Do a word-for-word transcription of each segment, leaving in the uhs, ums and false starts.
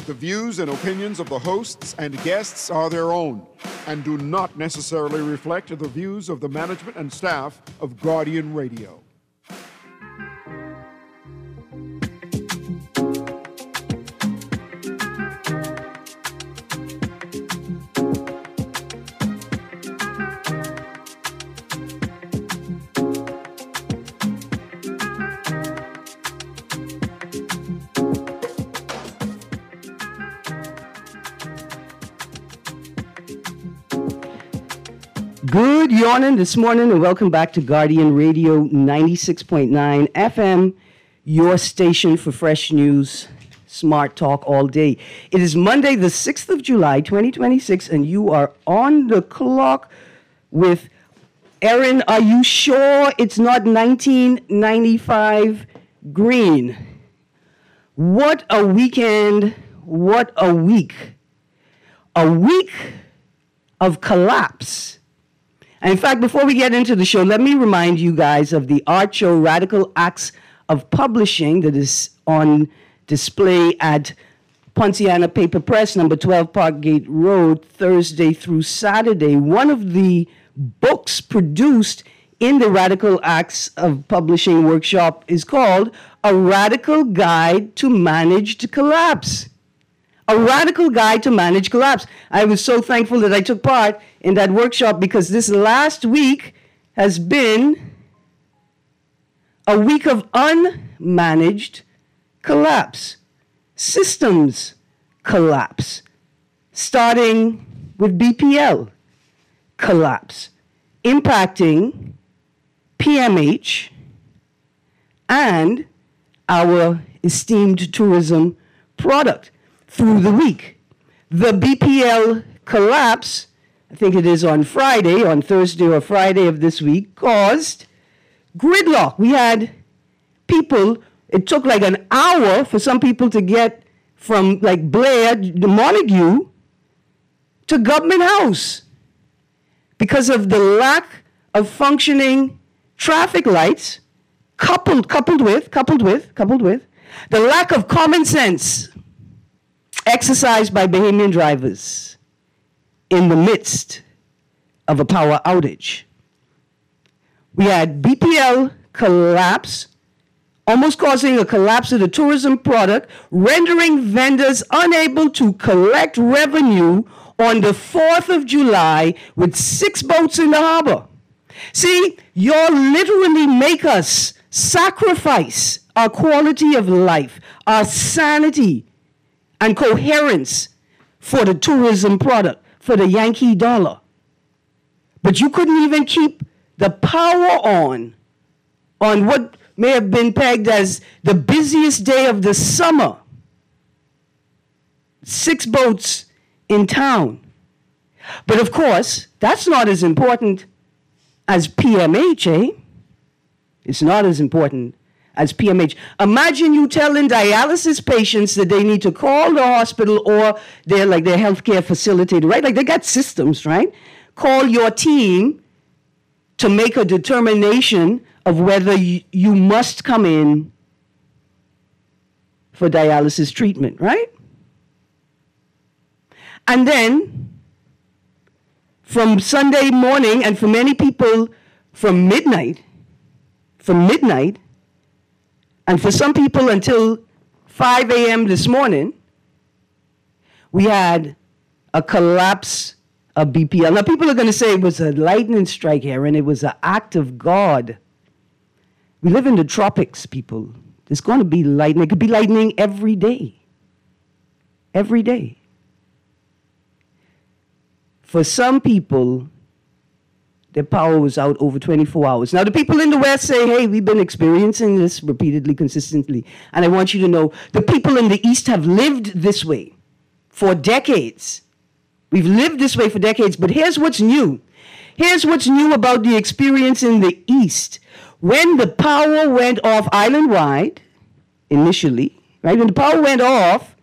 The views and opinions of the hosts and guests are their own and do not necessarily reflect the views of the management and staff of Guardian Radio. Good morning this morning and welcome back to Guardian Radio ninety-six point nine F M, your station for fresh news, smart talk all day. It is Monday the sixth of July twenty twenty-six and you are on the clock with Erin. Are you sure it's not nineteen ninety-five green? What a weekend, what a week. A week of collapse. In fact, before we get into the show, let me remind you guys of the art show Radical Acts of Publishing that is on display at Ponciana Paper Press, number twelve Parkgate Road, Thursday through Saturday. One of the books produced in the Radical Acts of Publishing workshop is called A Radical Guide to Managed Collapse. A Radical Guide to Manage Collapse. I was so thankful that I took part in that workshop because this last week has been a week of unmanaged collapse. Systems collapse. Starting with B P L collapse, impacting P M H and our esteemed tourism product. Through the week. The B P L collapse, I think it is on Friday, on Thursday or Friday of this week, caused gridlock. We had people, it took like an hour for some people to get from like Blair, Montague, to Government House because of the lack of functioning traffic lights, coupled, coupled with, coupled with, coupled with, the lack of common sense exercised by Bahamian drivers in the midst of a power outage. We had B P L collapse, almost causing a collapse of the tourism product, rendering vendors unable to collect revenue on the fourth of July with six boats in the harbor. See, y'all literally make us sacrifice our quality of life, our sanity, and coherence for the tourism product, for the Yankee dollar. But you couldn't even keep the power on, on what may have been pegged as the busiest day of the summer. Six boats in town. But of course, that's not as important as P M H, eh? It's not as important as P M H. Imagine you telling dialysis patients that they need to call the hospital or their like their healthcare facilitator, right? Like they got systems, right? Call your team to make a determination of whether you, you must come in for dialysis treatment, right? And then from Sunday morning, and for many people from midnight, from midnight, and for some people until five a.m. this morning, we had a collapse of B P L. Now, people are going to say it was a lightning strike here, and it was an act of God. We live in the tropics, people. There's going to be lightning. It could be lightning every day. Every day. For some people, their power was out over twenty-four hours. Now, the people in the West say, hey, we've been experiencing this repeatedly, consistently. And I want you to know, the people in the East have lived this way for decades. We've lived this way for decades, but here's what's new. Here's what's new about the experience in the East. When the power went off island-wide, initially, right, when the power went off,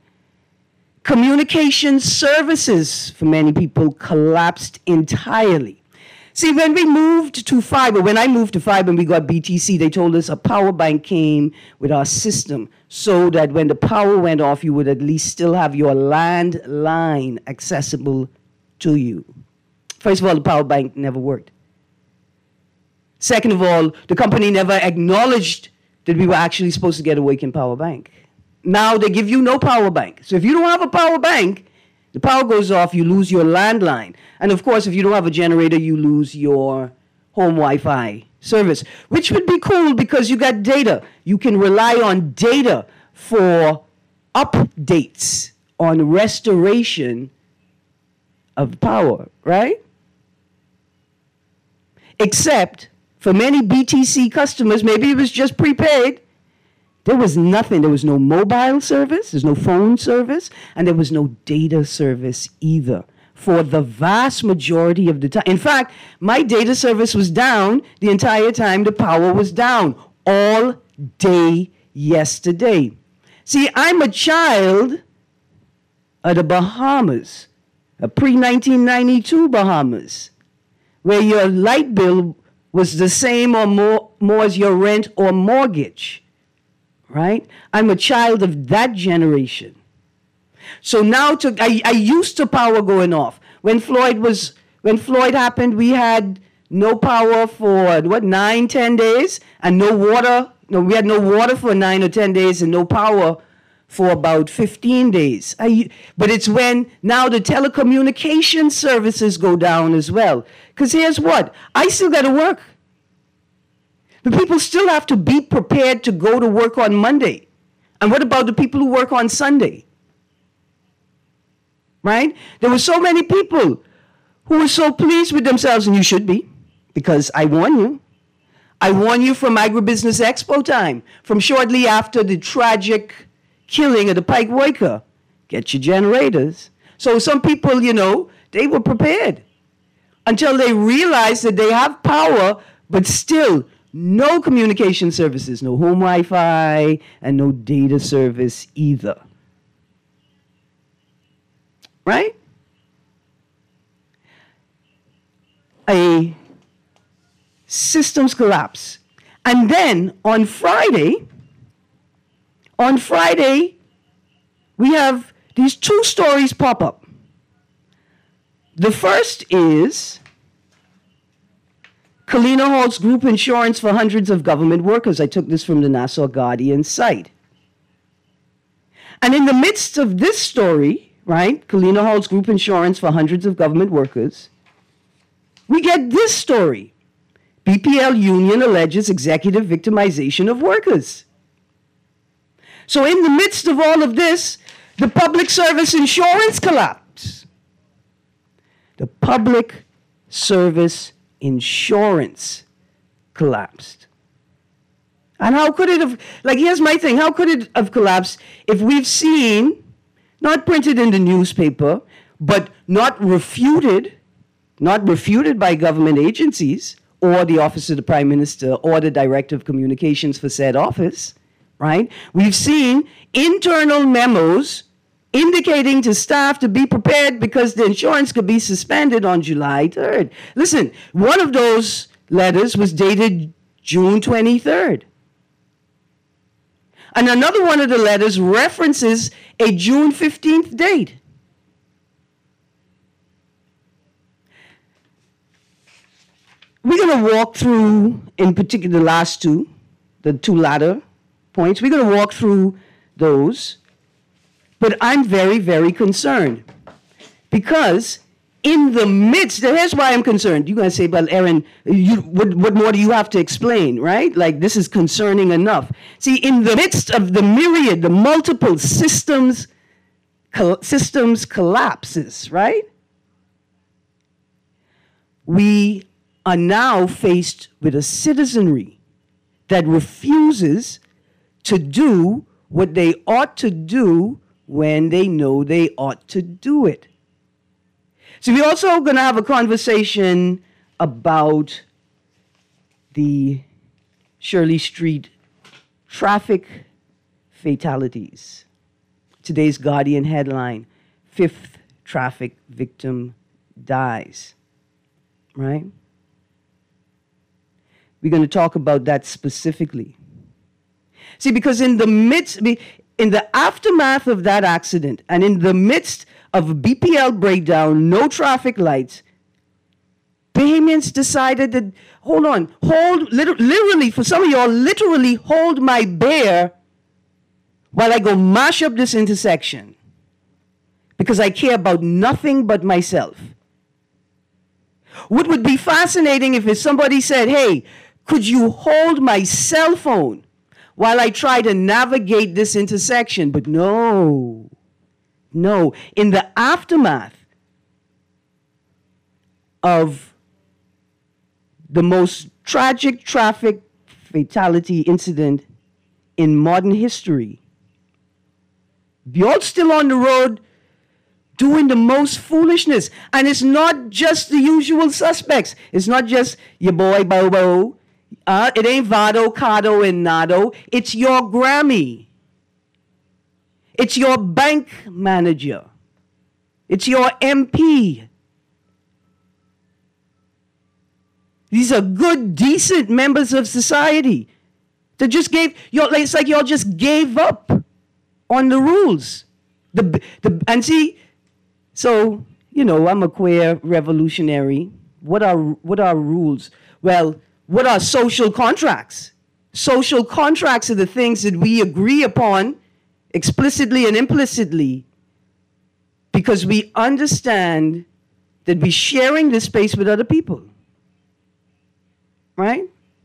communication services for many people collapsed entirely. See, when we moved to fiber, when I moved to fiber and we got B T C, they told us a power bank came with our system so that when the power went off, you would at least still have your landline accessible to you. First of all, the power bank never worked. Second of all, the company never acknowledged that we were actually supposed to get a working power bank. Now they give you no power bank. So if you don't have a power bank, the power goes off, you lose your landline. And of course, if you don't have a generator, you lose your home Wi-Fi service, which would be cool because you got data. You can rely on data for updates on restoration of power, right? Except for many B T C customers, maybe it was just prepaid, there was nothing. There was no mobile service, there's no phone service, and there was no data service either for the vast majority of the time. In fact, my data service was down the entire time the power was down, all day yesterday. See, I'm a child of the Bahamas, a pre nineteen ninety-two Bahamas, where your light bill was the same or more, more as your rent or mortgage, right? I'm a child of that generation. So now to, I, I used to power going off. When Floyd was, when Floyd happened, we had no power for, what, nine, ten days, and no water. No, we had no water for nine or ten days and no power for about fifteen days. I, but it's when now the telecommunication services go down as well. Because here's what, I still got to work. The people still have to be prepared to go to work on Monday. And what about the people who work on Sunday? Right? There were so many people who were so pleased with themselves, and you should be, because I warn you. I warn you from Agribusiness Expo time, from shortly after the tragic killing of the Pike Worker. Get your generators. So some people, you know, they were prepared until they realized that they have power, but still no communication services, no home Wi-Fi, and no data service either. Right? A systems collapse. And then on Friday, on Friday, we have these two stories pop up. The first is Kalina halts group insurance for hundreds of government workers. I took this from the Nassau Guardian site. And in the midst of this story, right, Kalina halts group insurance for hundreds of government workers, we get this story. B P L union alleges executive victimization of workers. So in the midst of all of this, the public service insurance collapse. The public service insurance collapsed. And how could it have, like, here's my thing, how could it have collapsed if we've seen, not printed in the newspaper, but not refuted, not refuted by government agencies, or the Office of the Prime Minister, or the Director of Communications for said office, right? We've seen internal memos indicating to staff to be prepared because the insurance could be suspended on July third. Listen, one of those letters was dated June twenty-third. And another one of the letters references a June fifteenth date. We're going to walk through, in particular, the last two, the two latter points. We're going to walk through those. But I'm very, very concerned. Because in the midst, here's why I'm concerned. You're going to say, well, Aaron, you, what, what more do you have to explain, right? Like, this is concerning enough. See, in the midst of the myriad, the multiple systems, col- systems collapses, right? We are now faced with a citizenry that refuses to do what they ought to do when they know they ought to do it. So we're also going to have a conversation about the Shirley Street traffic fatalities. Today's Guardian headline, fifth traffic victim dies, right? We're going to talk about that specifically. See, because in the midst, in the aftermath of that accident, and in the midst of a B P L breakdown, no traffic lights, Bahamians decided that, hold on, hold, literally, for some of y'all, literally hold my bear while I go mash up this intersection. Because I care about nothing but myself. What would be fascinating if somebody said, hey, could you hold my cell phone while I try to navigate this intersection? But no, no. In the aftermath of the most tragic traffic fatality incident in modern history, you're still on the road doing the most foolishness. And it's not just the usual suspects. It's not just your boy Bobo. Uh, it ain't Vado, Cado, and Nado. It's your Grammy. It's your bank manager. It's your M P. These are good, decent members of society that just gave, y'all, it's like y'all just gave up on the rules. The, the, and see, so, you know, I'm a queer revolutionary. What are, what are rules? Well, what are social contracts? Social contracts are the things that we agree upon explicitly and implicitly because we understand that we're sharing this space with other people. Right?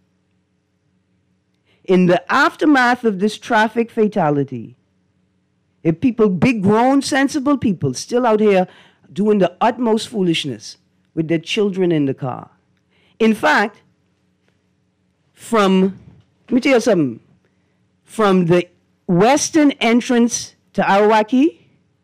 In the aftermath of this traffic fatality, if people, big, grown, sensible people, still out here doing the utmost foolishness with their children in the car. In fact, from, let me tell you something, from the western entrance to Arawaki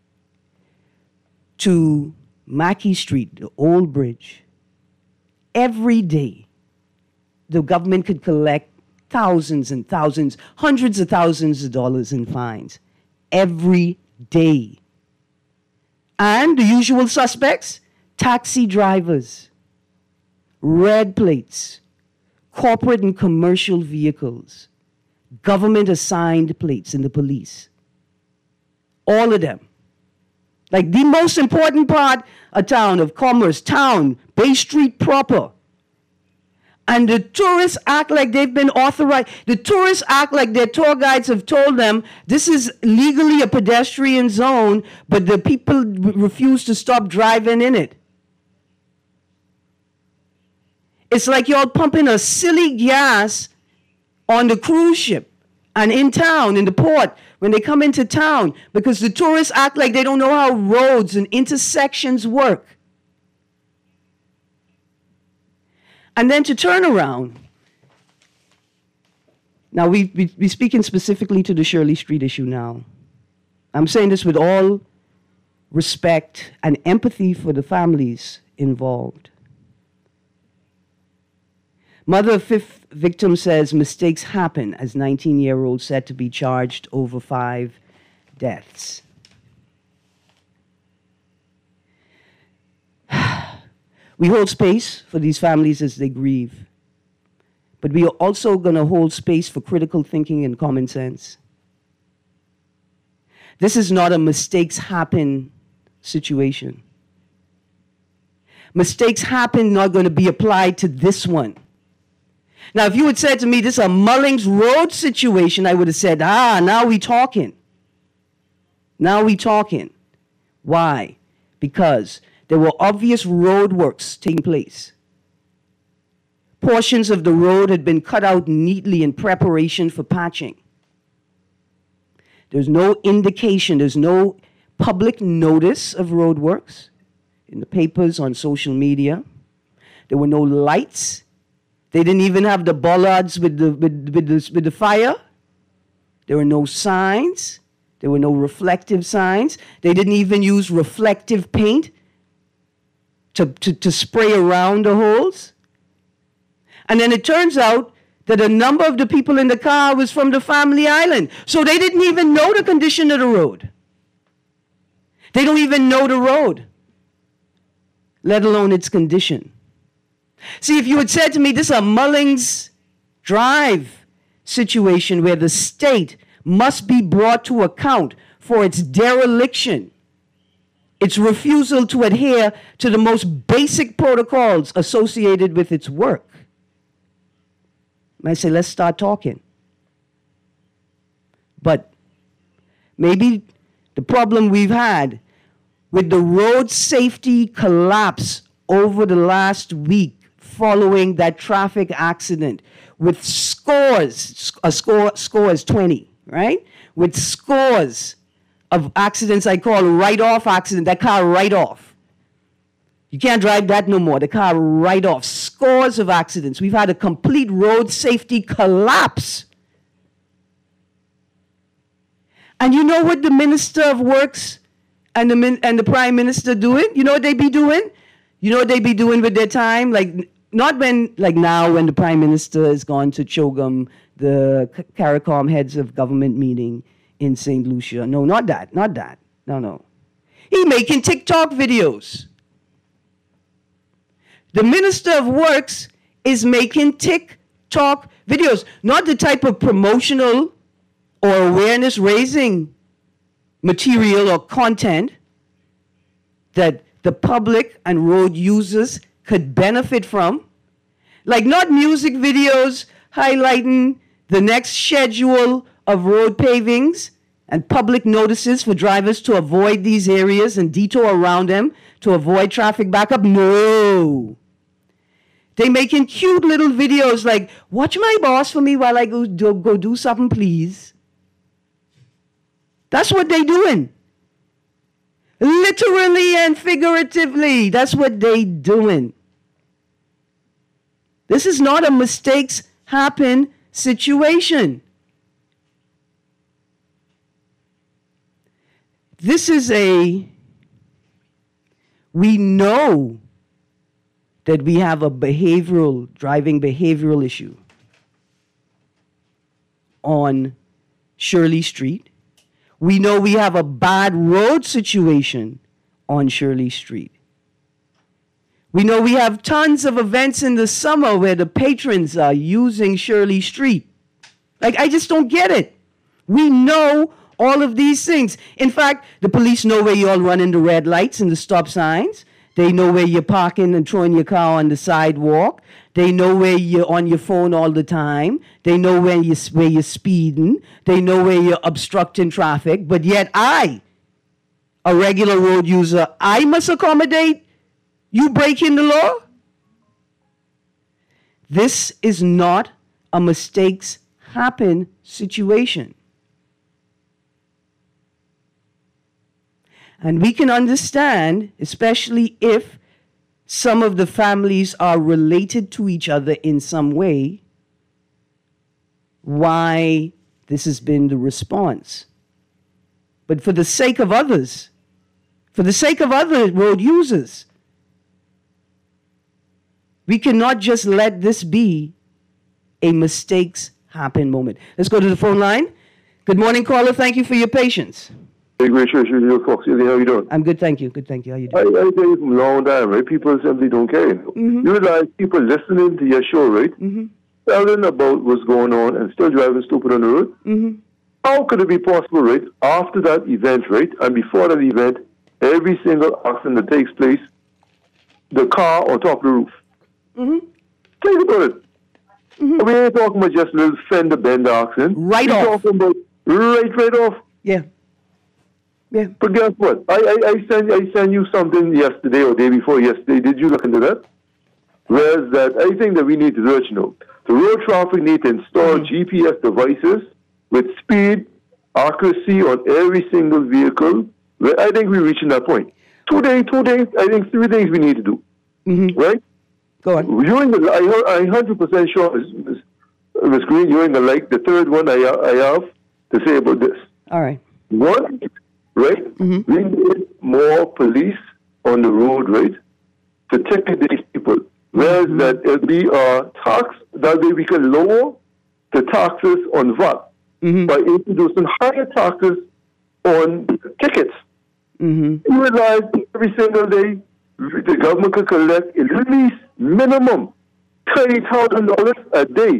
to Mackey Street, the old bridge, every day the government could collect thousands and thousands, hundreds of thousands of dollars in fines. Every day. And the usual suspects, taxi drivers, red plates, corporate and commercial vehicles, government assigned plates in the police. All of them. Like the most important part of town, of commerce, town, Bay Street proper. And the tourists act like they've been authorized. The tourists act like their tour guides have told them this is legally a pedestrian zone, but the people refuse to stop driving in it. It's like y'all pumping a silly gas on the cruise ship and in town, in the port, when they come into town, because the tourists act like they don't know how roads and intersections work. And then to turn around. Now, we, we, we're speaking specifically to the Shirley Street issue now. I'm saying this with all respect and empathy for the families involved. Mother of fifth victim says mistakes happen as nineteen-year-old said to be charged over five deaths. We hold space for these families as they grieve, but we are also going to hold space for critical thinking and common sense. This is not a mistakes happen situation. Mistakes happen not going to be applied to this one. Now, if you had said to me, this is a Mullings Road situation, I would have said, ah, now we talking. Now we talking. Why? Because there were obvious road works taking place. Portions of the road had been cut out neatly in preparation for patching. There's no indication, there's no public notice of road works in the papers, on social media. There were no lights. They didn't even have the bollards with the, with, with the, with the fire. There were no signs. There were no reflective signs. They didn't even use reflective paint To, to, to spray around the holes. And then it turns out that a number of the people in the car was from the Family Island. So they didn't even know the condition of the road. They don't even know the road, let alone its condition. See, if you had said to me, this is a Mullings drive situation where the state must be brought to account for its dereliction, its refusal to adhere to the most basic protocols associated with its work. And I say, let's start talking. But maybe the problem we've had with the road safety collapse over the last week following that traffic accident with scores, a score, scores twenty, right? With scores of accidents I call write-off accident, that car write-off. You can't drive that no more, the car write-off. Scores of accidents. We've had a complete road safety collapse. And you know what the Minister of Works and the, min and the Prime Minister doing? You know what they be doing? You know what they be doing with their time? Like, not when, like now when the Prime Minister has gone to CHOGM, the CARICOM heads of government meeting in Saint Lucia. No, not that, not that. No, no. He making TikTok videos. The Minister of Works is making TikTok videos, not the type of promotional or awareness-raising material or content that the public and road users could benefit from. Like not music videos highlighting the next schedule of road pavings and public notices for drivers to avoid these areas and detour around them to avoid traffic backup. No. They making cute little videos like, watch my boss for me while I go do, go do something, please. That's what they doing. Literally and figuratively, that's what they doing. This is not a mistakes happen situation. This is a, we know that we have a behavioral, driving behavioral issue on Shirley Street. We know we have a bad road situation on Shirley Street. We know we have tons of events in the summer where the patrons are using Shirley Street. Like, I just don't get it. We know all of these things. In fact, the police know where you all running the red lights and the stop signs. They know where you're parking and throwing your car on the sidewalk. They know where you're on your phone all the time. They know where you're, where you're speeding. They know where you're obstructing traffic. But yet I, a regular road user, I must accommodate you breaking the law? This is not a mistakes happen situation. And we can understand, especially if some of the families are related to each other in some way, why this has been the response. But for the sake of others, for the sake of other road users, we cannot just let this be a mistakes happen moment. Let's go to the phone line. Good morning, caller. Thank you for your patience. Hey, great show, Fox. How you doing? I'm good, thank you. Good, thank you. How you doing? I, I tell you from long time, right? People simply don't care. You know? Mm-hmm. You realize people listening to your show, right? Mm-hmm. Telling about what's going on and still driving stupid on the road. Mm-hmm. How could it be possible, right? After that event, right, and before that event, every single accident that takes place, the car on top of the roof. Mm-hmm. Think about it. Mm-hmm. We ain't talking about just a little fender bender accident. Right We're off. talking about right, right off. Yeah. Yeah. But guess what? I, I, I sent I sent you something yesterday or day before yesterday. Did you look into that? Whereas that I think that we need to do it, you know. The road traffic need to install mm-hmm. G P S devices with speed, accuracy on every single vehicle. Well, I think we're reaching that point. Two things, two things, I think three things we need to do. Mm-hmm. Right? Go on. During the, I, I'm one hundred percent sure, Miz Green, you're in the like the third one I, I have to say about this. All right. One, right? Mm-hmm. We need more police on the road, right, to ticket these people. Whereas mm-hmm. that it'll be a tax, that way we can lower the taxes on V A T mm-hmm. by introducing higher taxes on tickets. Mm-hmm. You realize every single day the government could collect at least minimum thirty thousand dollars a day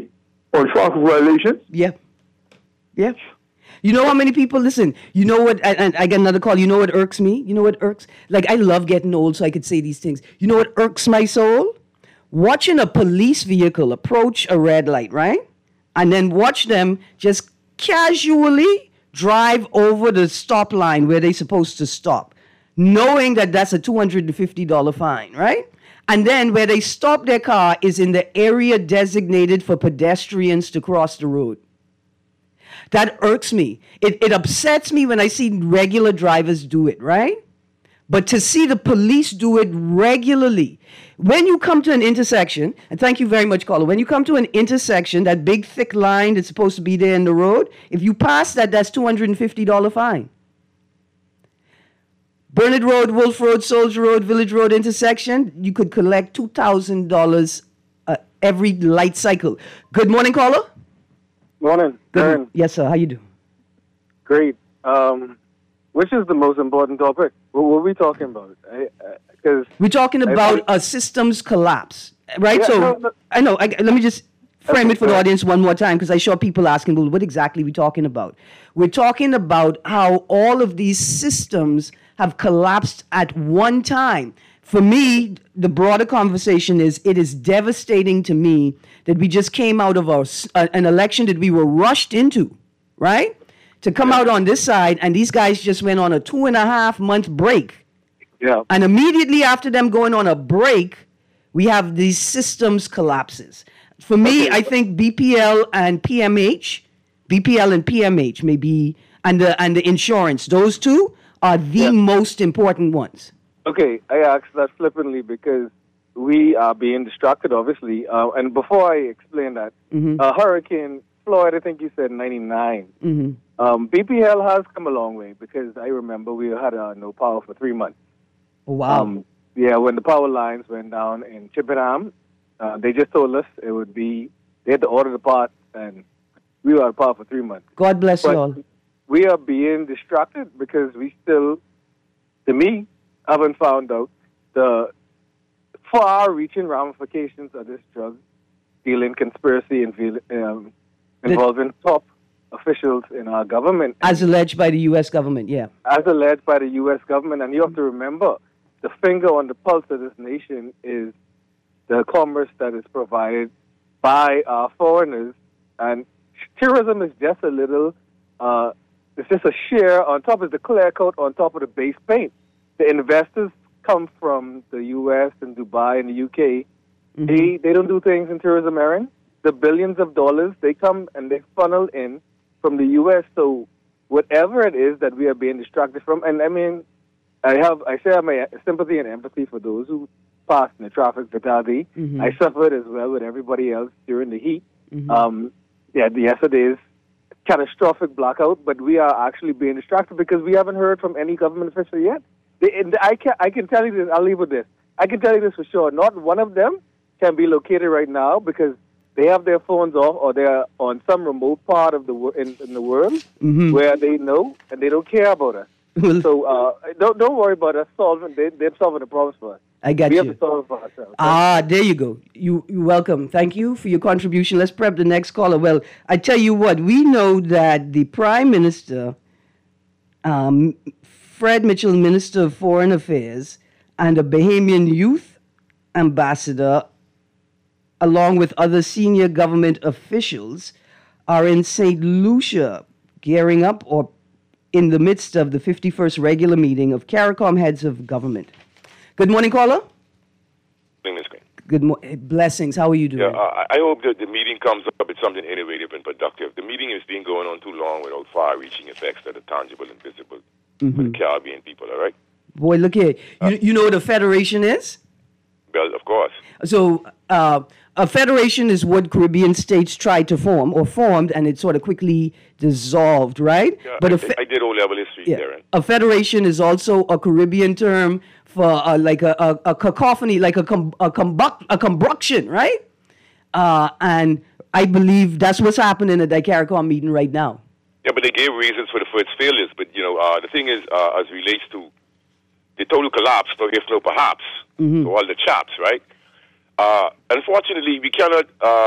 on traffic violations. Yeah. Yeah. You know how many people, listen, you know what, and, and I get another call, you know what irks me? You know what irks? Like, I love getting old so I could say these things. You know what irks my soul? Watching a police vehicle approach a red light, right? And then watch them just casually drive over the stop line where they're supposed to stop, knowing that that's a two hundred fifty dollars fine, right? And then where they stop their car is in the area designated for pedestrians to cross the road. That irks me. It, it upsets me when I see regular drivers do it, right? But to see the police do it regularly. When you come to an intersection, and thank you very much, caller, when you come to an intersection, that big thick line that's supposed to be there in the road, if you pass that, that's two hundred fifty dollars fine. Burnett Road, Wolf Road, Soldier Road, Village Road intersection, you could collect two thousand dollars uh, every light cycle. Good morning, caller. Morning. Good. Yes, sir. How you doing? Great. Um, which is the most important topic? What were we talking about? Because we're talking about I, a systems collapse, right? Yeah, so no, no. I know. I, let me just frame okay, it for the audience one more time, because I saw people asking, well, what exactly are we talking about? We're talking about how all of these systems have collapsed at one time. For me, the broader conversation is, it is devastating to me that we just came out of a, uh, an election that we were rushed into, right? To come yeah. out on this side, and these guys just went on a two and a half month break. Yeah. And immediately after them going on a break, we have these systems collapses. For me, okay. I think B P L and P M H, B P L and P M H maybe, and the, and the insurance, those two are the yeah. most important ones. Okay, I asked that flippantly because we are being distracted, obviously. Uh, and before I explain that, mm-hmm. uh, Hurricane Floyd, I think you said ninety-nine. Mm-hmm. Um, B P L has come a long way, because I remember we had uh, no power for three months. Oh, wow. Um, yeah, when the power lines went down in Chippenham, uh, they just told us it would be, they had to order the parts, and we were out of power for three months. God bless but you all. We are being distracted because we still, to me, haven't found out the far-reaching ramifications of this drug dealing conspiracy and um, involving top officials in our government. As alleged by the U S government, yeah. As alleged by the U S government. And you have to remember, the finger on the pulse of this nation is the commerce that is provided by our foreigners. And tourism is just a little, uh, it's just a share on top of the clear coat on top of the base paint. The investors come from the U S and Dubai and the U K. Mm-hmm. They they don't do things in tourism, Aaron. The billions of dollars, they come and they funnel in from the U S. So whatever it is that we are being distracted from, and I mean, I have I share my sympathy and empathy for those who passed in the traffic fatality. Mm-hmm. I suffered as well with everybody else during the heat. Mm-hmm. Um, yeah, yesterday's catastrophic blackout, but we are actually being distracted because we haven't heard from any government official yet. They, I can I can tell you this. I'll leave with this. I can tell you this for sure. Not one of them can be located right now because they have their phones off, or they're on some remote part of the in, in the world mm-hmm. where they know and they don't care about us. So uh, don't don't worry about us solving. They, they're solving the problems for us. I got we you. We have to solve it for ourselves. Ah, there you go. You, you're welcome. Thank you for your contribution. Let's prep the next caller. Well, I tell you what, we know that the Prime Minister, um, Fred Mitchell, Minister of Foreign Affairs, and a Bahamian youth ambassador, along with other senior government officials, are in Saint Lucia, gearing up or in the midst of the fifty-first regular meeting of CARICOM heads of government. Good morning, caller. Good morning, Miz Good morning. Blessings. How are you doing? Yeah, uh, I hope that the meeting comes up with something innovative and productive. The meeting has been going on too long without far-reaching effects that are tangible and visible mm-hmm. for the Caribbean people, all right? Boy, look here. You, uh, you know what a federation is? Well, of course. So uh, a federation is what Caribbean states tried to form or formed, and it sort of quickly dissolved, right? Yeah, but I, a fe- I did O-level history, yeah. Darren. A federation is also a Caribbean term for uh, like a, a, a cacophony, like a, com- a, combu- a combustion, right? Uh, and I believe that's what's happening at that CARICOM meeting right now. Yeah, but they gave reasons for the for its failures. But, you know, uh, the thing is, uh, as relates to the total collapse, or if no perhaps, mm-hmm. to all the chaps, right? Uh, unfortunately, we cannot uh,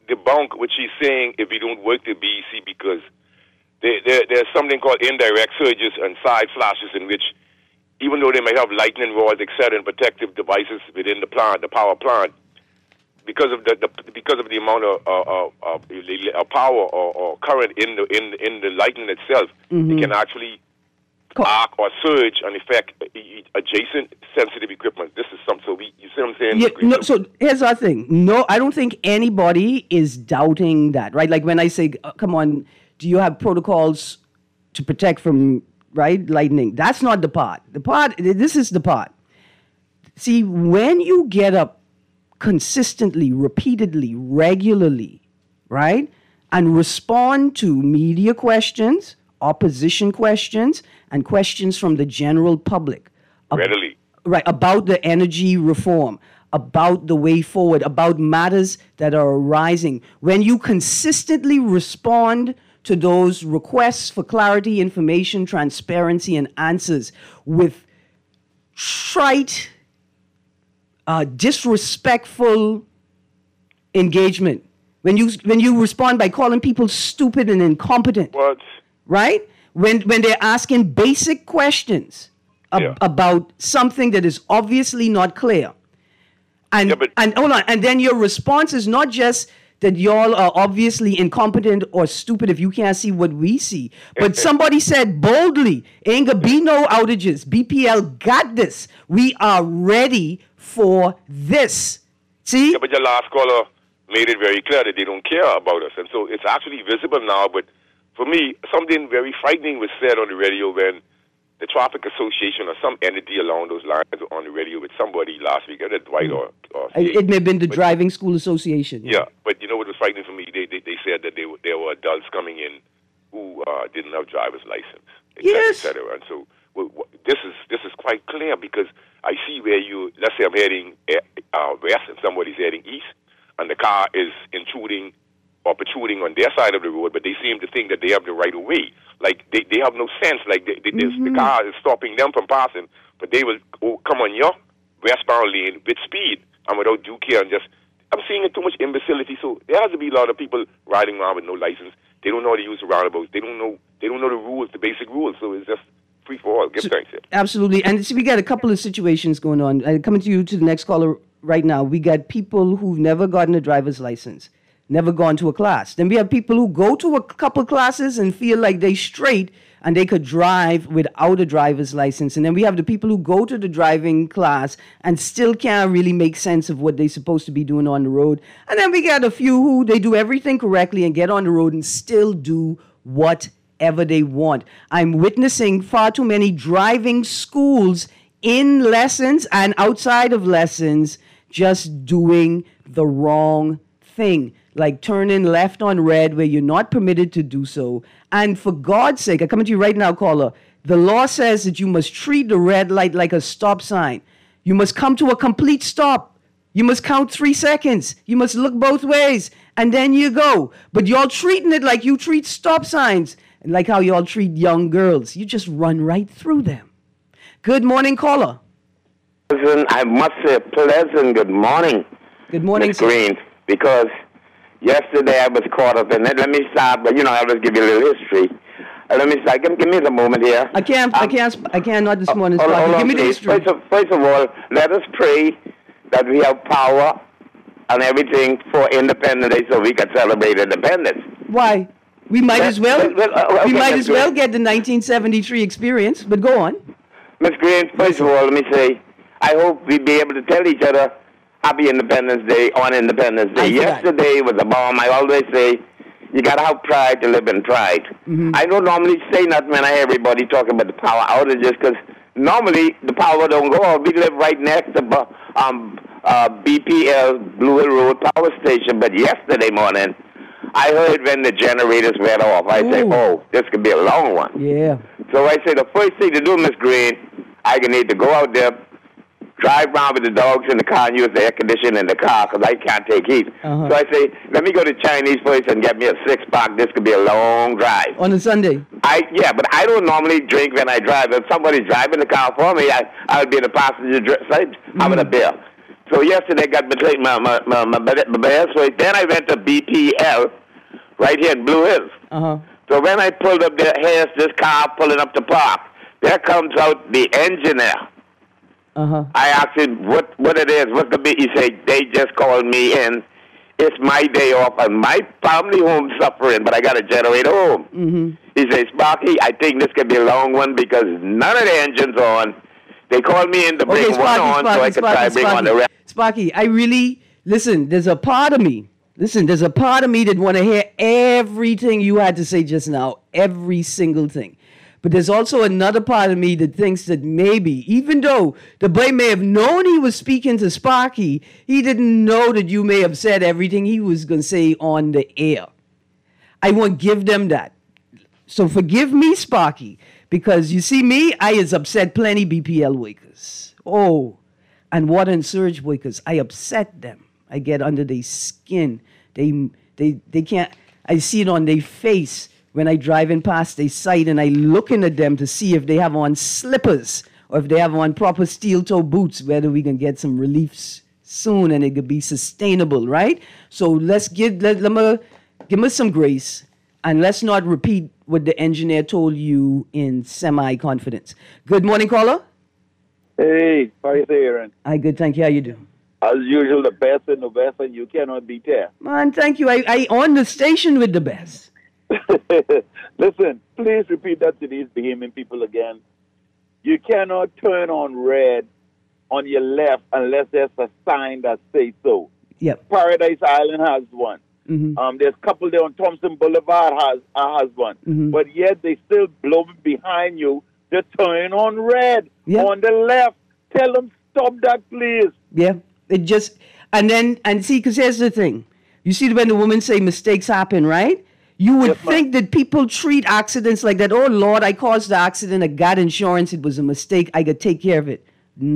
debunk what she's saying if we don't work the B E C, because there, there, there's something called indirect surges and side flashes in which, even though they may have lightning rods, et cetera, and protective devices within the plant, the power plant, because of the, the because of the amount of, uh, of, of power or, or current in the in in the lightning itself, mm-hmm. it can actually Co- arc or surge and affect adjacent sensitive equipment. This is something. So we, you see what I'm saying? Yeah, no, so here's our thing. No, I don't think anybody is doubting that, right? Like when I say, uh, "Come on, do you have protocols to protect from right lightning?" That's not the part. The part. This is the part. See, when you get up consistently, repeatedly, regularly, right, and respond to media questions, opposition questions, and questions from the general public. Readily. Ab- right, about the energy reform, about the way forward, about matters that are arising. When you consistently respond to those requests for clarity, information, transparency, and answers with trite, Uh, disrespectful engagement. When you when you respond by calling people stupid and incompetent, what? Right? When when they're asking basic questions ab- yeah. about something that is obviously not clear, and yeah, but- and hold on, and then your response is not just that y'all are obviously incompetent or stupid if you can't see what we see, but somebody said boldly, "Ain't gonna be no outages. B P L got this. We are ready for this." See? Yeah, but your last caller made it very clear that they don't care about us. And so it's actually visible now. But for me, something very frightening was said on the radio when the Traffic Association or some entity along those lines on the radio with somebody last week, either Dwight or... or it, it may have been the but, Driving School Association. Yeah. yeah, but you know what was frightening for me? They they, they said that they were, there were adults coming in who uh, didn't have driver's license, et cetera, yes. et cetera. And so well, this is this is quite clear because I see where you, let's say I'm heading uh, west and somebody's heading east, and the car is intruding or protruding on their side of the road, but they seem to think that they have the right of way. Like, they, they have no sense. Like, they, they, mm-hmm. the car is stopping them from passing, but they will oh, come on your westbound lane with speed and without due care. And just, I'm seeing too much imbecility. So there has to be a lot of people riding around with no license. They don't know how to use the roundabouts. They don't know. They don't know the rules, the basic rules. So it's just free for all. Give so, thanks. Yeah. Absolutely. And see, we got a couple of situations going on. Uh, coming to you to the next caller right now. We got people who've never gotten a driver's license, never gone to a class. Then we have people who go to a couple classes and feel like they straight and they could drive without a driver's license. And then we have the people who go to the driving class and still can't really make sense of what they're supposed to be doing on the road. And then we got a few who they do everything correctly and get on the road and still do whatever they want. I'm witnessing far too many driving schools in lessons and outside of lessons just doing the wrong thing, like turning left on red where you're not permitted to do so. And for God's sake, I come to you right now, caller, the law says that you must treat the red light like a stop sign. You must come to a complete stop. You must count three seconds. You must look both ways, and then you go. But y'all treating it like you treat stop signs, and like how y'all treat young girls. You just run right through them. Good morning, caller. I must say pleasant good morning. Good morning, Miz Green, because yesterday I was caught up in it. Let me start, but you know, I'll just give you a little history. Uh, let me start. Give, give me a moment here. I can't, um, I can't, I can't, not this morning. Hold, hold give on, me the history. First of, first of all, let us pray that we have power and everything for Independence Day so we can celebrate independence. Why? We might Let, as well, let, let, uh, okay, we might as Green. well get the nineteen seventy-three experience, but go on. Miz Green, first of all, let me say, I hope we be able to tell each other Happy Independence Day on Independence Day. Yesterday was a bomb. I always say, you got to have pride to live in pride. Mm-hmm. I don't normally say nothing when I hear everybody talking about the power outages because normally the power don't go out. We live right next to um, uh, B P L, Blue Hill Road Power Station. But yesterday morning, I heard when the generators went off. I Ooh. say, oh, this could be a long one. Yeah. So I say the first thing to do, Miz Green, I need to go out there, drive around with the dogs in the car and use the air conditioning in the car because I can't take heat. Uh-huh. So I say, let me go to Chinese first and get me a six-pack. This could be a long drive. On a Sunday? I Yeah, but I don't normally drink when I drive. If somebody's driving the car for me, I, I would be in the passenger side having mm. a beer. So yesterday I got between my my my, my, my best way. Then I went to B P L right here in Blue Hills. Uh-huh. So when I pulled up there, here's this car pulling up the park. There comes out the engineer. Uh-huh. I asked him what, what it is, what the big. He said, they just called me in. It's my day off, and my family home suffering, but I got a generator home. Mm-hmm. He said, Sparky, I think this could be a long one because none of the engines on. They called me in to bring okay, Sparky, one on Sparky, so I could Sparky, try to bring Sparky, on the rest. Sparky, I really, listen, there's a part of me, listen, there's a part of me that want to hear everything you had to say just now, every single thing. But there's also another part of me that thinks that maybe, even though the boy may have known he was speaking to Sparky, he didn't know that you may have said everything he was going to say on the air. I won't give them that. So forgive me, Sparky, because you see me, I has upset plenty B P L workers. Oh, and water and surge workers, I upset them. I get under their skin. They, they, they can't, I see it on their face. When I driving past their site and I looking at them to see if they have on slippers or if they have on proper steel toe boots, whether we can get some reliefs soon and it could be sustainable, right? So let's give let, let me give me some grace and let's not repeat what the engineer told you in semi-confidence. Good morning, caller. Hey, how you doing, Aaron? Hi, good, thank you. How you doing? As usual, the best and the best, and you cannot beat that. Man, thank you. I, I on the station with the best. Listen, please repeat that to these Bahamian people again. You cannot turn on red on your left unless there's a sign that says so. Yep. Paradise Island has one. Mm-hmm. Um, there's a couple there on Thompson Boulevard has uh, has one. Mm-hmm. But yet they still blowing behind you. They're turning on red yep. on the left. Tell them stop that, please. Yeah. It just, and then, and see, because here's the thing. You see when the women say mistakes happen, right? You would yes, think that people treat accidents like that. Oh, Lord, I caused the accident. I got insurance. It was a mistake. I could take care of it.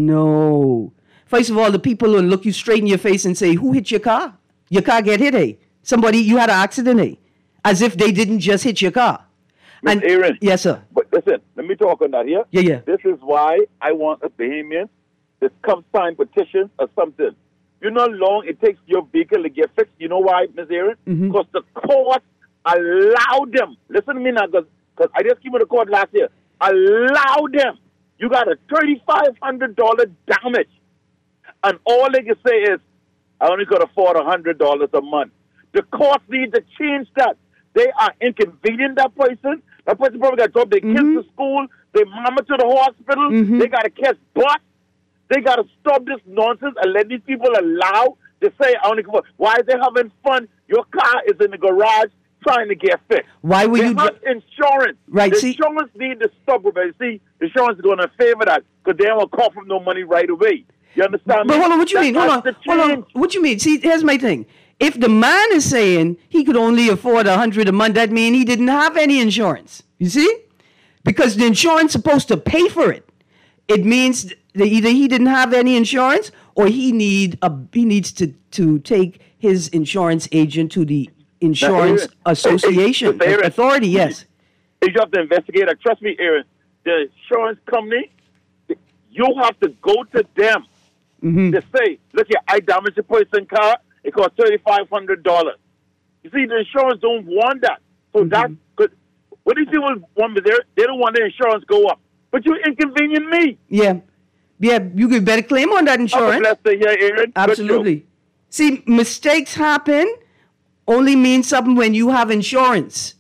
No. First of all, the people will look you straight in your face and say, who hit your car? Your car get hit, eh? Somebody, you had an accident, eh? As if they didn't just hit your car. Miz And, Aaron, yes, sir. But listen, let me talk on that here. Yeah, yeah. This is why I want a Bahamian to come sign petitions or something. You know how long it takes your vehicle to get fixed? You know why, Miz Aaron? Because Mm-hmm. the court allow them. Listen to me now, because I just came to the court last year. Allow them. You got a thirty-five hundred dollars damage. And all they can say is, I only could afford one hundred dollars a month. The courts need to change that. They are inconveniencing that person. That person probably got to drop their kids Mm-hmm. to school, their mama to the hospital. Mm-hmm. They got to catch bus. They got to stop this nonsense and let these people allow to say, I only could afford. Why is they having fun? Your car is in the garage trying to get fixed. Why would they you... have Dr- insurance. Right, the see... insurance need to stop with it. See, the insurance is going to favor that because they don't call from no money right away. You understand But me? hold on, what you That mean? Hold has on, to hold on. change. What you mean? See, here's my thing. If the man is saying he could only afford a hundred a month, that means he didn't have any insurance. You see? Because the insurance is supposed to pay for it. It means that either he didn't have any insurance or he need a he needs to, to take his insurance agent to the insurance Aaron, association hey, hey, Aaron, authority. Yes. You have to investigate it. Trust me, Aaron. The insurance company, you have to go to them Mm-hmm. to say, look here, I damaged a person's car. It cost thirty-five hundred dollars. You see, the insurance don't want that. So Mm-hmm. that's good. What these people want me there? They don't want the insurance go up. But you inconvenient me. Yeah. Yeah, you could better claim on that Have a insurance. blessed day here, Aaron. Good Absolutely. See, mistakes happen only means something when you have insurance.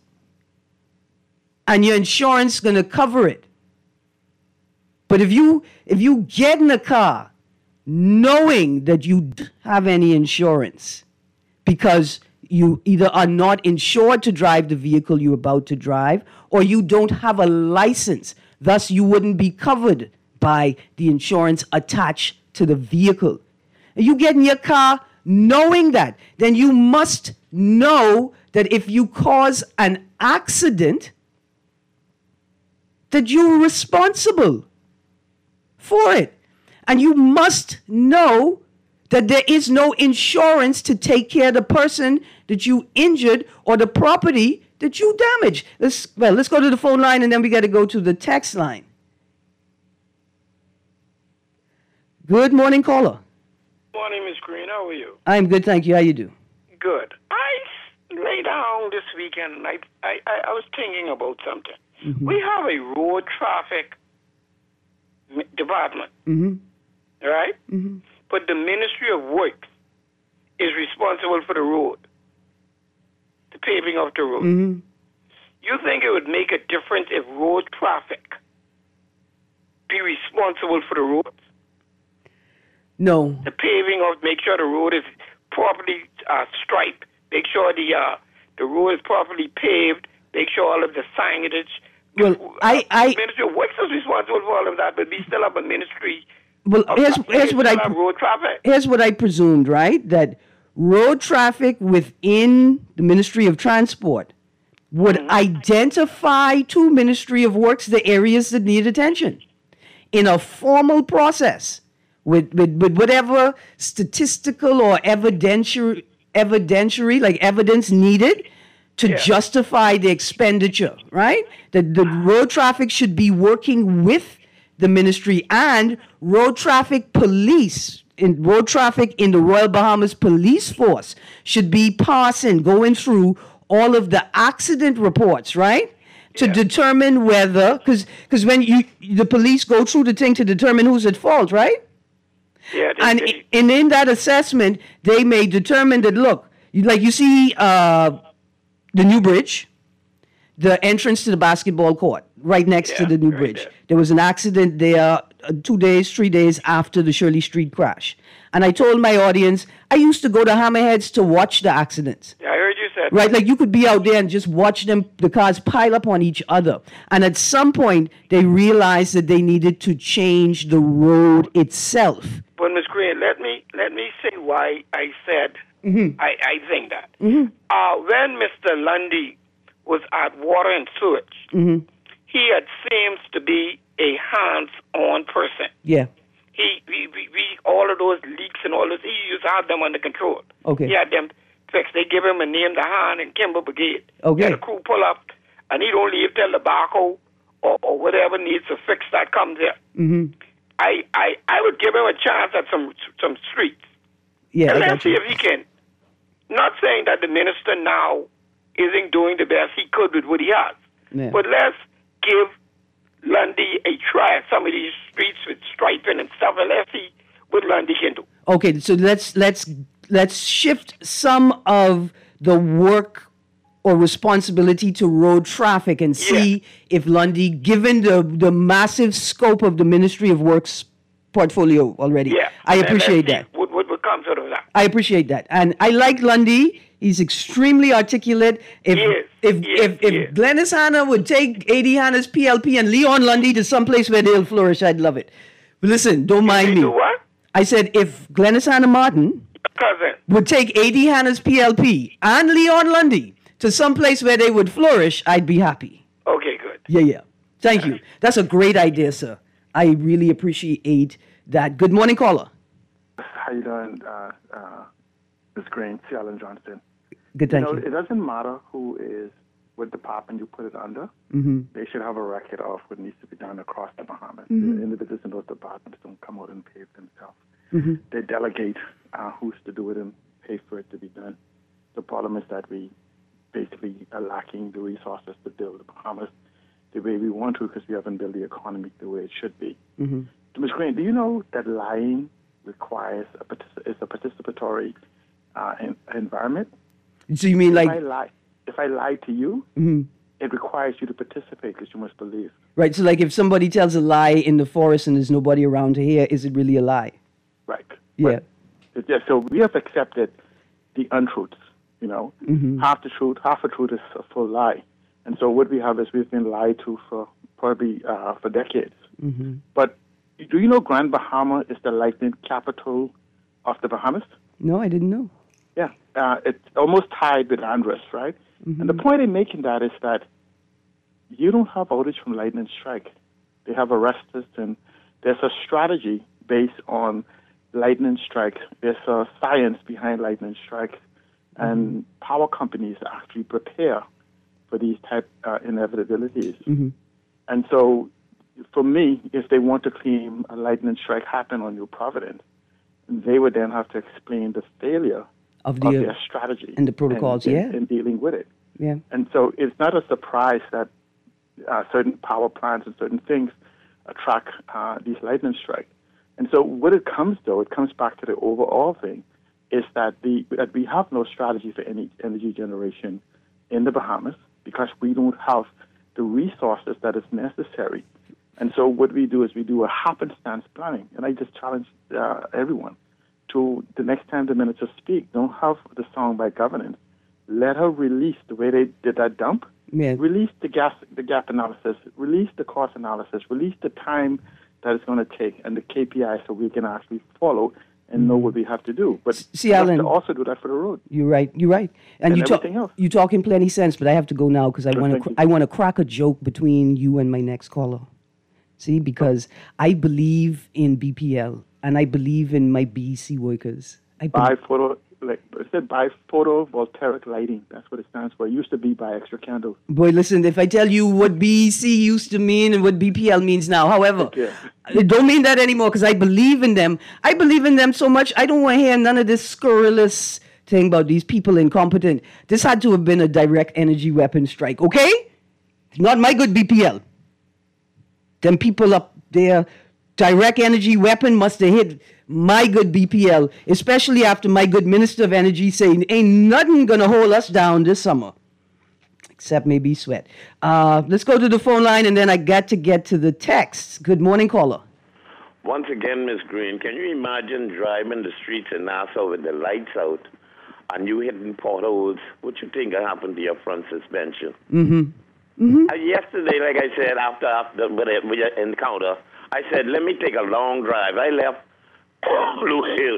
And your insurance is going to cover it. But if you if you get in a car knowing that you don't have any insurance because you either are not insured to drive the vehicle you're about to drive or you don't have a license, thus you wouldn't be covered by the insurance attached to the vehicle. You get in your car knowing that, then you must know that if you cause an accident, that you're responsible for it. And you must know that there is no insurance to take care of the person that you injured or the property that you damaged. Let's, well, let's go to the phone line and then we got to go to the text line. Good morning, caller. Good morning, Miss Green. How are you? I'm good, thank you. How you do? Good. I lay down this weekend and I, I, I was thinking about something. Mm-hmm. We have a road traffic department, mm-hmm. right? Mm-hmm. But the Ministry of Works is responsible for the road, the paving of the road. Mm-hmm. You think it would make a difference if road traffic be responsible for the roads? No. The paving of, make sure the road is properly uh, striped, make sure the uh, the road is properly paved, make sure all of the signage. Well, uh, I, I, the Ministry of Works is responsible for all of that, but we still have a ministry. Well, here's, here's what I road traffic. Here's what I presumed, right? That road traffic within the Ministry of Transport would mm-hmm. identify to Ministry of Works the areas that need attention in a formal process with, with, with whatever statistical or evidentiary, evidentiary, like evidence needed to yeah. justify the expenditure, right? That the road traffic should be working with the ministry, and road traffic police, in road traffic in the Royal Bahamas Police Force should be passing, going through all of the accident reports, right? To yeah. determine whether, because because when you the police go through the thing to determine who's at fault, right? Yeah. They, and they, and in that assessment, they may determine that, look, you, like you see uh, the new bridge, the entrance to the basketball court, right next yeah, to the new right bridge. There. There was an accident there uh, two days, three days after the Shirley Street crash. And I told my audience, I used to go to Hammerheads to watch the accidents. Yeah, I heard you said. Right, like you could be out there and just watch them, the cars pile up on each other. And at some point, they realized that they needed to change the road itself. But Miz Green, let me let me say why I said mm-hmm. I, I think that. Mm-hmm. Uh, when Mister Lundy was at Water and Sewage, mm-hmm. he had seems to be a hands-on person. Yeah. He, we, we, we, all of those leaks and all those, he used to have them under control. Okay. He had them fixed. They give him a name, the Han and Kimber Brigade. Okay. He had a crew pull up, and he'd only leave till the backhoe or, or whatever needs to fix that comes there. Mm-hmm. I, I, I would give him a chance at some some streets. Yeah, and I let's got you. see if he can. Not saying that the minister now isn't doing the best he could with what he has. Yeah. But let's give Lundy a try at some of these streets with striping and stuff, and let's see what Lundy can do. Okay, so let's let's let's shift some of the work or responsibility to road traffic and see yeah. if Lundy, given the the massive scope of the Ministry of Works portfolio already, yeah. I appreciate that. What, what what comes out of that? I appreciate that, and I like Lundy. He's extremely articulate. If yes, if yes, if, if yes. Glennis Hanna would take A D Hanna's P L P and Leon Lundy to someplace where they'll flourish, I'd love it. But listen, don't mind you me. Do what? I said if Glennis Hanna Martin cousin would take A D Hanna's P L P and Leon Lundy to someplace where they would flourish, I'd be happy. Okay, good. Yeah, yeah. Thank you. That's a great idea, sir. I really appreciate that. Good morning, caller. How you doing, uh, uh, Miz Green? C. Alan Johnston. Good, thank you. you. Know, it doesn't matter who is, what department you put it under. Mm-hmm. They should have a record of what needs to be done across the Bahamas. Mm-hmm. The individuals in those departments don't come out and pay themselves. Mm-hmm. They delegate uh, who's to do it and pay for it to be done. The problem is that we basically are lacking the resources to build the Bahamas the way we want to because we haven't built the economy the way it should be. Mm-hmm. Miz Green, do you know that lying requires a partic- is a participatory uh, in, environment? So you mean like... If I lie, if I lie to you, mm-hmm. it requires you to participate because you must believe. Right, so like if somebody tells a lie in the forest and there's nobody around to hear, is it really a lie? Right. Yeah. But, yeah, so we have accepted the untruths, you know. Mm-hmm. Half the truth, half a truth is a full lie. And so what we have is we've been lied to for probably uh, for decades. Mm-hmm. But do you know Grand Bahama is the lightning capital of the Bahamas? No, I didn't know. Yeah, uh, it's almost tied with Andros, right? Mm-hmm. And the point in making that is that you don't have outage from lightning strike. They have arrested, and there's a strategy based on lightning strikes. There's a science behind lightning strikes, mm-hmm. and power companies actually prepare for these type uh, inevitabilities. Mm-hmm. And so, for me, if they want to claim a lightning strike happen on New Providence, they would then have to explain the failure of, the, of their strategy and the protocols, in, yeah, in, in dealing with it. Yeah. And so it's not a surprise that uh, certain power plants and certain things attract uh, these lightning strikes. And so what it comes to, it comes back to the overall thing, is that the that we have no strategy for any energy generation in the Bahamas because we don't have the resources that is necessary. And so what we do is we do a happenstance planning. And I just challenge uh, everyone to, the next time the ministers speak, don't have the song by governance. Let her release the way they did that dump. Yeah. Release the gas, the gap analysis. Release the cost analysis. Release the time that it's going to take and the K P I so we can actually follow and know what we have to do. But See, we have Alan, to also do that for the road. You're right. You're right. And, And you talk. everything else. You talk in plenty sense. But I have to go now because I Good, want thank to. you. I want to crack a joke between you and my next caller. See, because I believe in B P L and I believe in my B E C workers. I believe, Biphoto, like it said, biphotovoltaic lighting. That's what it stands for. It used to be by extra candles. Boy, listen, if I tell you what B E C used to mean and what B P L means now, however, Yeah. it don't mean that anymore because I believe in them. I believe in them so much, I don't want to hear none of this scurrilous thing about these people incompetent. This had to have been a direct energy weapon strike, okay? Not my good B P L. Them people up there, direct energy weapon must have hit my good B P L, especially after my good Minister of Energy saying ain't nothing going to hold us down this summer. Except maybe sweat. Uh, let's go to the phone line, and then I got to get to the texts. Good morning, caller. Once again, Miss Green, can you imagine driving the streets in Nassau with the lights out and you hitting potholes? What you think happened to your front suspension? Mm-hmm. Mm-hmm. Uh, yesterday, like I said, after after with a, with a encounter, I said, let me take a long drive. I left Blue Hill,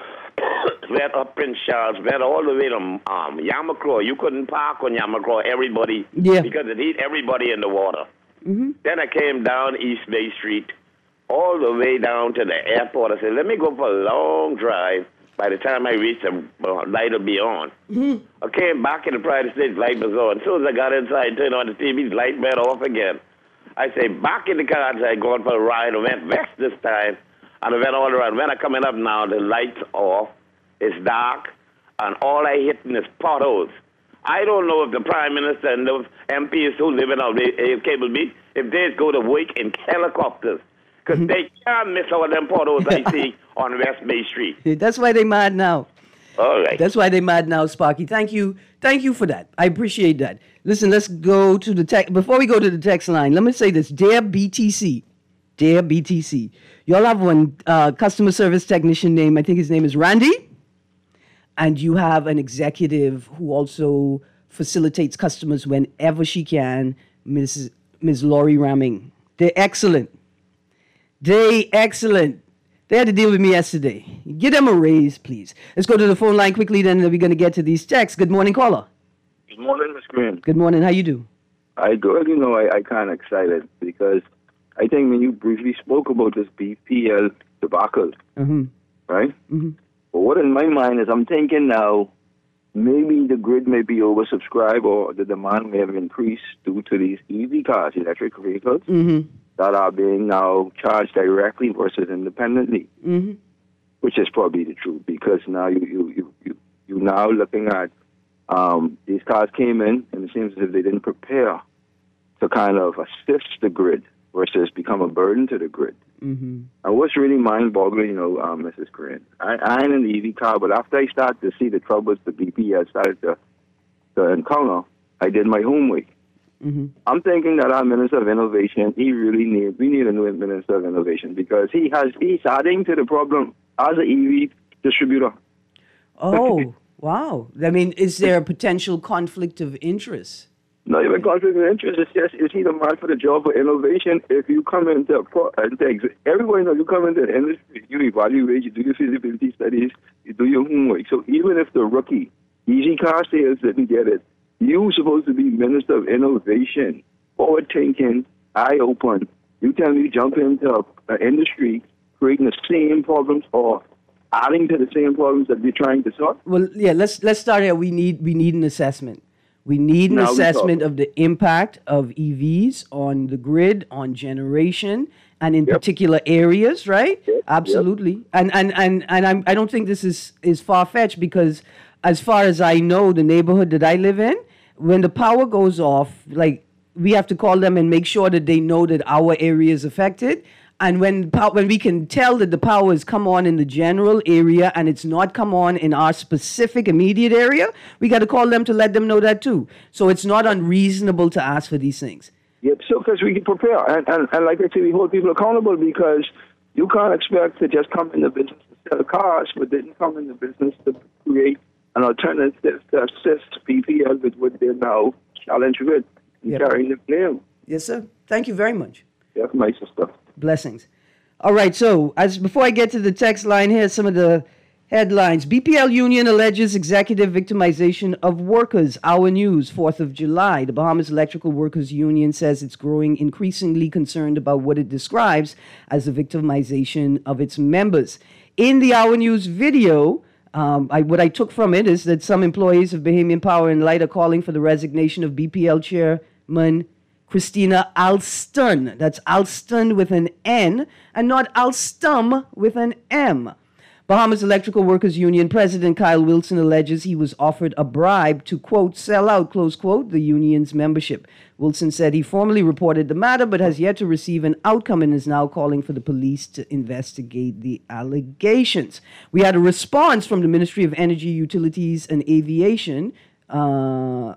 went up Prince Charles, went all the way to um, Yamacraw. You couldn't park on Yamacraw, everybody, yeah. because it hit everybody in the water. Mm-hmm. Then I came down East Bay Street, all the way down to the airport. I said, let me go for a long drive. By the time I reached, the uh, light will be on. Mm-hmm. I came back in the Pride States, light was on. As soon as I got inside, turned on the T V, light went off again. I say, back in the car, I said, going for a ride. I went west this time, and I went all around. When I coming up now, the light's off, it's dark, and all I hitting is potholes. I don't know if the Prime Minister and those M Ps who live in our uh, Cable Beach, if they go to work in helicopters, because mm-hmm. they can't miss all them potholes I see on West Bay Street. That's why they mad now. All right. That's why they mad now, Sparky. Thank you. Thank you for that. I appreciate that. Listen, let's go to the text. Before we go to the text line, let me say this. Dear B T C, dear B T C, y'all have one uh, customer service technician name. I think his name is Randy. And you have an executive who also facilitates customers whenever she can, Missus Miz Laurie Ramming. They're excellent. They excellent. They had to deal with me yesterday. Give them a raise, please. Let's go to the phone line quickly, then we're going to get to these texts. Good morning, caller. Good morning, Miz Green. Good morning. How you do? I good. You know, I, I kind of excited because I think when you briefly spoke about this B P L debacle, mm-hmm. right? Mm-hmm. But what in my mind is I'm thinking now, maybe the grid may be oversubscribed or the demand may have increased due to these E V cars, electric vehicles, mm-hmm. that are being now charged directly versus independently, mm-hmm. which is probably the truth because now you you you you you now looking at um, these cars came in and it seems as if they didn't prepare to kind of assist the grid versus become a burden to the grid. Mm-hmm. And what's really mind-boggling, you know, um, Missus Green, I, I ain't in the E V car, but after I started to see the troubles the B P L started to, to encounter, I did my homework. Mm-hmm. I'm thinking that our Minister of Innovation, he really need, we need a new Minister of Innovation because he has, he's adding to the problem as an E V distributor. Oh, wow. I mean, is there a potential conflict of interest? Not even conflict of interest. It's just, is he the man for the job for innovation? If you come into, into everybody knows you come into the industry, you evaluate, you do your feasibility studies, you do your homework. So even if the rookie, easy car sales didn't get it, you're supposed to be Minister of Innovation, forward thinking, eye open. You tell me you jump into an industry creating the same problems or adding to the same problems that we're trying to solve? Well, yeah, let's let's start here. We need we need an assessment. We need an Now we assessment talk. of the impact of E Vs on the grid, on generation, and in particular areas, right? Absolutely. And and and and I'm, I don't think this is is far fetched, because as far as I know, the neighborhood that I live in, when the power goes off, like, we have to call them and make sure that they know that our area is affected. And when pow- when we can tell that the power has come on in the general area and it's not come on in our specific immediate area, we got to call them to let them know that too. So it's not unreasonable to ask for these things. Yep, so because we can prepare. And, and, and like I said, we hold people accountable, because you can't expect to just come in the business to sell cars, but didn't come in the business to create an alternative to assist B P L with what they're now challenged with and Yep. carrying the blame. Yes, sir. Thank you very much. That's my sister. Blessings. All right, so as before I get to the text line, here's some of the headlines. B P L union alleges executive victimization of workers. Our News, fourth of July. The Bahamas Electrical Workers Union says it's growing increasingly concerned about what it describes as the victimization of its members. In the Our News video, um, I, what I took from it is that some employees of Bahamian Power and Light are calling for the resignation of B P L chairman Christina Alston. That's Alston with an N and not Alstum with an M. Bahamas Electrical Workers Union President Kyle Wilson alleges he was offered a bribe to, quote, sell out, close quote, the union's membership. Wilson said he formally reported the matter but has yet to receive an outcome and is now calling for the police to investigate the allegations. We had a response from the Ministry of Energy, Utilities, and Aviation uh,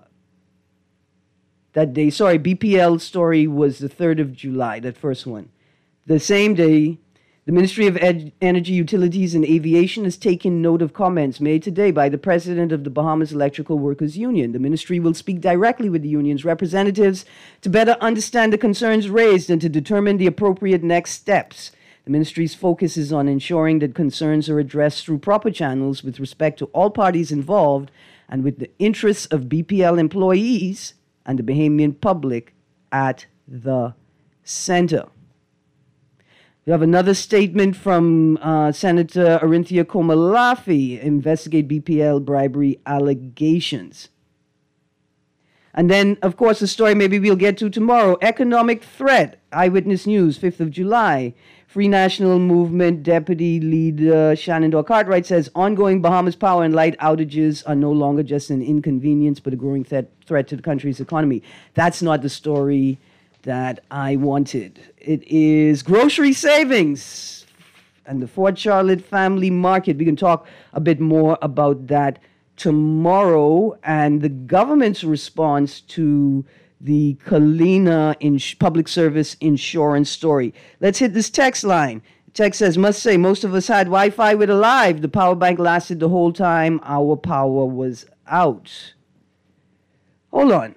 that day. Sorry, B P L story was the third of July, that first one. The same day, the Ministry of Ed- Energy, Utilities, and Aviation has taken note of comments made today by the president of the Bahamas Electrical Workers Union. The ministry will speak directly with the union's representatives to better understand the concerns raised and to determine the appropriate next steps. The ministry's focus is on ensuring that concerns are addressed through proper channels with respect to all parties involved and with the interests of B P L employees and the Bahamian public at the center. We have another statement from uh, Senator Arinthia Komalafi, investigate B P L bribery allegations. And then, of course, the story maybe we'll get to tomorrow. Economic threat, Eyewitness News, fifth of July. Free National Movement Deputy Leader Shenandoah Cartwright says ongoing Bahamas power and light outages are no longer just an inconvenience, but a growing th- threat to the country's economy. That's not the story that I wanted. It is grocery savings and the Fort Charlotte Family Market. We can talk a bit more about that tomorrow, and the government's response to the Kalina ins- public service insurance story. Let's hit this text line. The text says, must say, most of us had Wi-Fi with Alive. The power bank lasted the whole time our power was out. Hold on.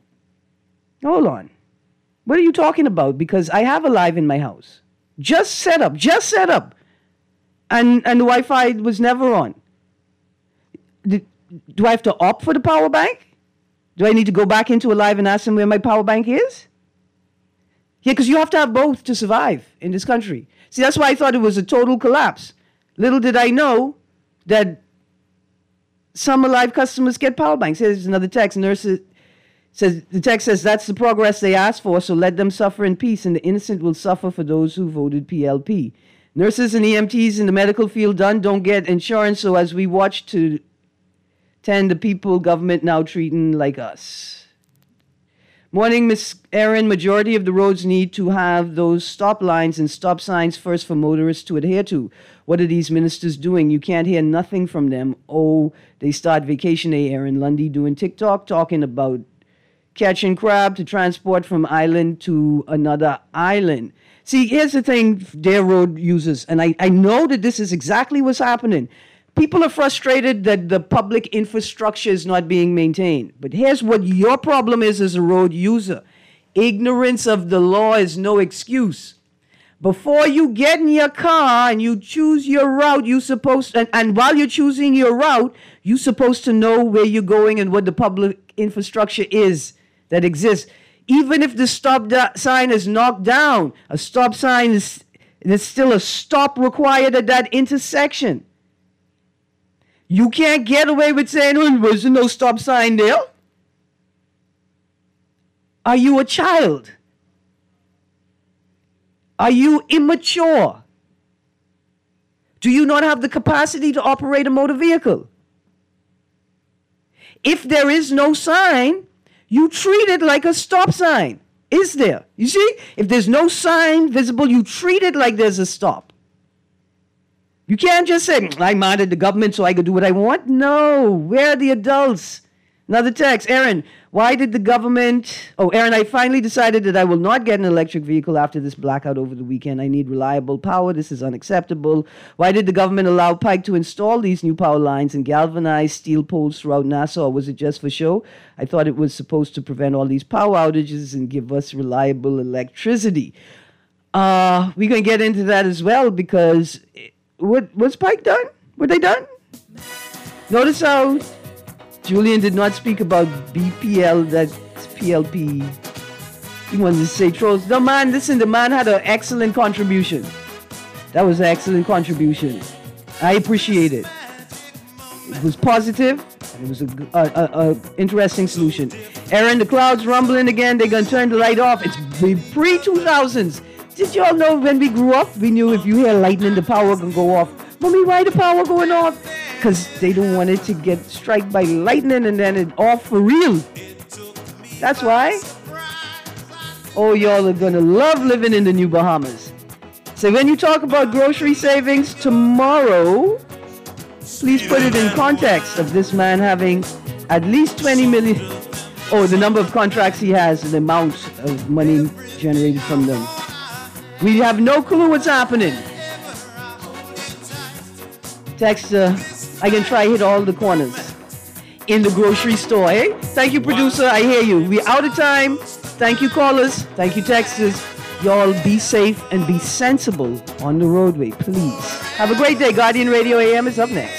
Hold on. What are you talking about? Because I have Alive in my house. Just set up. Just set up. And, and the Wi-Fi was never on. Do, do I have to opt for the power bank? Do I need to go back into Alive and ask them where my power bank is? Yeah, because you have to have both to survive in this country. See, that's why I thought it was a total collapse. Little did I know that some Alive customers get power banks. Here's another text. Nurses says the text says that's the progress they asked for, so let them suffer in peace, and the innocent will suffer for those who voted P L P. Nurses and E M Ts in the medical field done don't get insurance, so as we watch to tend the people government now treating like us. Morning, Miss Erin. Majority of the roads need to have those stop lines and stop signs first for motorists to adhere to. What are these ministers doing? You can't hear nothing from them. Oh, they start vacation day, Erin Lundy doing TikTok, talking about catching crab to transport from island to another island. See, here's the thing, dear road users, and I, I know that this is exactly what's happening. People are frustrated that the public infrastructure is not being maintained. But here's what your problem is as a road user. Ignorance of the law is no excuse. Before you get in your car and you choose your route, you supposed and, and while you're choosing your route, you're supposed to know where you're going and what the public infrastructure is that exists. Even if the stop da- sign is knocked down, a stop sign is there's still a stop required at that intersection. You can't get away with saying, oh, there wasn't no stop sign there. Are you a child? Are you immature? Do you not have the capacity to operate a motor vehicle? If there is no sign, you treat it like a stop sign. Is there? You see? If there's no sign visible, you treat it like there's a stop. You can't just say, I minded the government so I could do what I want. No. Where are the adults? Another text. Aaron, why did the government... Oh, Aaron, I finally decided that I will not get an electric vehicle after this blackout over the weekend. I need reliable power. This is unacceptable. Why did the government allow Pike to install these new power lines and galvanized steel poles throughout Nassau? Or was it just for show? I thought it was supposed to prevent all these power outages and give us reliable electricity. Uh, we're going to get into that as well because... What was Pike done? Were they done? Notice how Julian did not speak about B P L, that's P L P. He wanted to say trolls. No, man, listen, the man had an excellent contribution. That was an excellent contribution. I appreciate it. It was positive, and it was a, a, a, a interesting solution. Aaron, the clouds rumbling again. They're going to turn the light off. It's pre two thousands. Did y'all know when we grew up, we knew if you hear lightning, the power can go off. Mommy, why the power going off? Because they don't want it to get struck by lightning and then it off for real. That's why. Oh, y'all are going to love living in the New Bahamas. So when you talk about grocery savings tomorrow, please put it in context of this man having at least twenty million. Oh, the number of contracts he has and the amount of money generated from them. We have no clue what's happening. Text, uh, I can try hit all the corners in the grocery store, eh? Thank you, producer. I hear you. We're out of time. Thank you, callers. Thank you, texters. Y'all be safe and be sensible on the roadway, please. Have a great day. Guardian Radio A M is up next.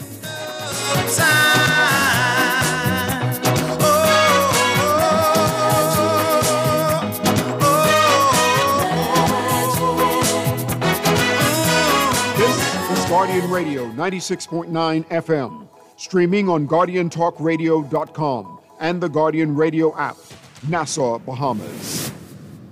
Guardian Radio ninety-six point nine F M, streaming on guardian talk radio dot com and the Guardian Radio app, Nassau, Bahamas.